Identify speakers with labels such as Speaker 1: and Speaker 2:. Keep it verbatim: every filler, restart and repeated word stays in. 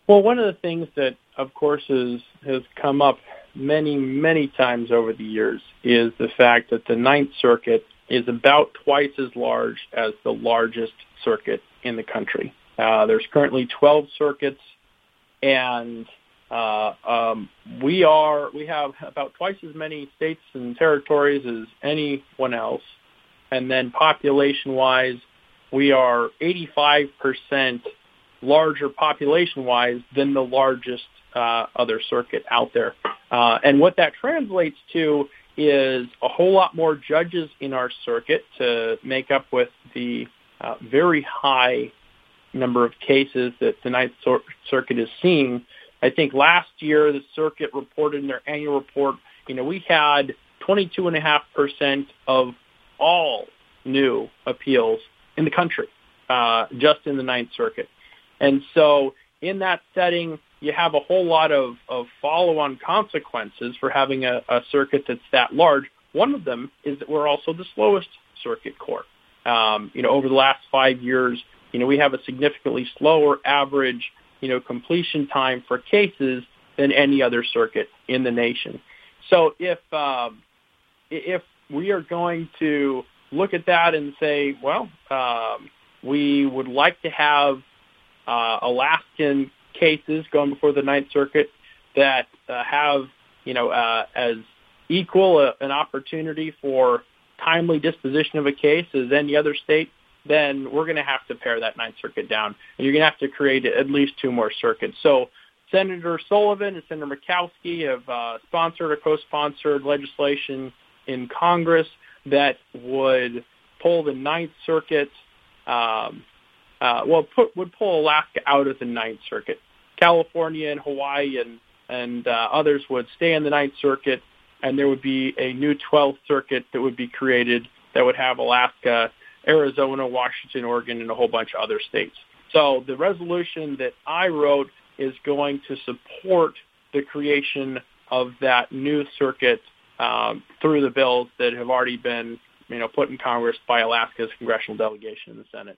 Speaker 1: Well, one of the things that, of course, is, has come up many, many times over the years is the fact that the Ninth Circuit is about twice as large as the largest circuit in the country. Uh, there's currently twelve circuits, and uh, um, we are we have about twice as many states and territories as anyone else. And then population-wise, we are eighty-five percent larger population-wise than the largest uh, other circuit out there. Uh, and what that translates to is a whole lot more judges in our circuit to make up with the uh, very high number of cases that the Ninth Circuit is seeing. I think last year the circuit reported in their annual report, you know, we had twenty-two point five percent of all new appeals in the country, uh, just in the Ninth Circuit. And so in that setting, you have a whole lot of, of follow-on consequences for having a, a circuit that's that large. One of them is that we're also the slowest circuit court. Um, you know, over the last five years, you know, we have a significantly slower average, you know, completion time for cases than any other circuit in the nation. So if um, if we are going to look at that and say, well, um, we would like to have uh, Alaskan cases going before the Ninth Circuit that uh, have, you know, uh, as equal a, an opportunity for timely disposition of a case as any other state, then we're going to have to pare that Ninth Circuit down. And you're going to have to create at least two more circuits. So Senator Sullivan and Senator Murkowski have uh, sponsored or co-sponsored legislation in Congress that would pull the Ninth Circuit, um, uh, well, put, would pull Alaska out of the Ninth Circuit. California and Hawaii and, and uh, others would stay in the Ninth Circuit, and there would be a new twelfth Circuit that would be created that would have Alaska, Arizona, Washington, Oregon, and a whole bunch of other states. So the resolution that I wrote is going to support the creation of that new circuit um, through the bills that have already been, you know, put in Congress by Alaska's congressional delegation in the Senate.